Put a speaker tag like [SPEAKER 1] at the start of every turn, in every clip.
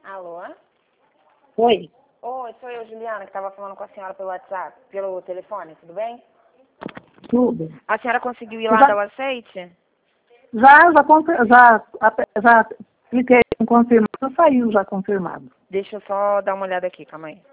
[SPEAKER 1] Alô?
[SPEAKER 2] Oi.
[SPEAKER 1] Oi, sou eu, Juliana, que estava falando com a senhora pelo WhatsApp, pelo telefone, tudo bem?
[SPEAKER 2] Tudo.
[SPEAKER 1] A senhora conseguiu ir lá dar o aceite?
[SPEAKER 2] Já cliquei em confirmado, saiu já confirmado.
[SPEAKER 1] Deixa eu só dar uma olhada aqui, calma aí.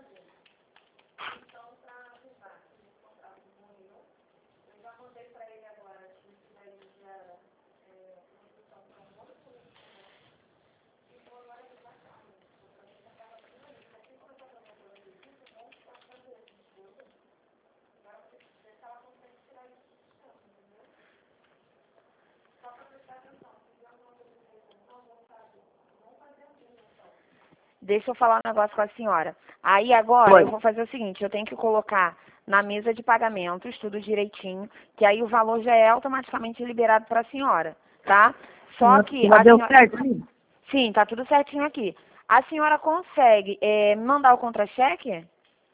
[SPEAKER 1] Deixa eu falar um negócio com a senhora. Aí agora
[SPEAKER 2] Oi.
[SPEAKER 1] eu vou fazer o seguinte, eu tenho que colocar na mesa de pagamentos, tudo direitinho, que aí o valor já é automaticamente liberado para a senhora, tá? Só que
[SPEAKER 2] Já
[SPEAKER 1] a
[SPEAKER 2] deu
[SPEAKER 1] senhora...
[SPEAKER 2] certinho?
[SPEAKER 1] Sim, tá tudo certinho aqui. A senhora consegue me mandar o contra-cheque?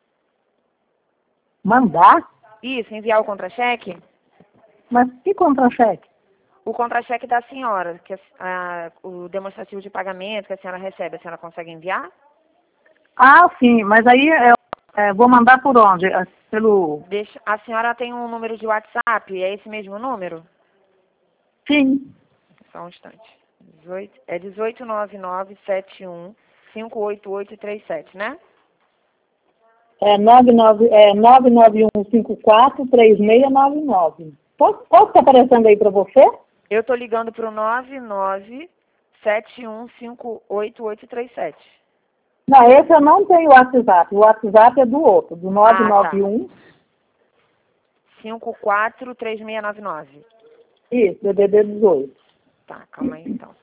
[SPEAKER 2] Mandar?
[SPEAKER 1] Isso, enviar o contra-cheque?
[SPEAKER 2] Mas que contra-cheque?
[SPEAKER 1] O contra-cheque da senhora, que o demonstrativo de pagamento que a senhora recebe, a senhora consegue enviar?
[SPEAKER 2] Ah, sim, mas aí eu vou mandar por onde? Pelo...
[SPEAKER 1] A senhora tem um número de WhatsApp, é esse mesmo número?
[SPEAKER 2] Sim.
[SPEAKER 1] Só um instante. 189971588837, né?
[SPEAKER 2] É 991543699. Qual que tá aparecendo aí para você?
[SPEAKER 1] Eu tô ligando pro 9971588837.
[SPEAKER 2] Não, esse eu não tenho WhatsApp. O WhatsApp é do outro, do
[SPEAKER 1] Ah, tá.
[SPEAKER 2] 991.
[SPEAKER 1] 543699.
[SPEAKER 2] Isso, DDD 18.
[SPEAKER 1] Tá, calma aí então.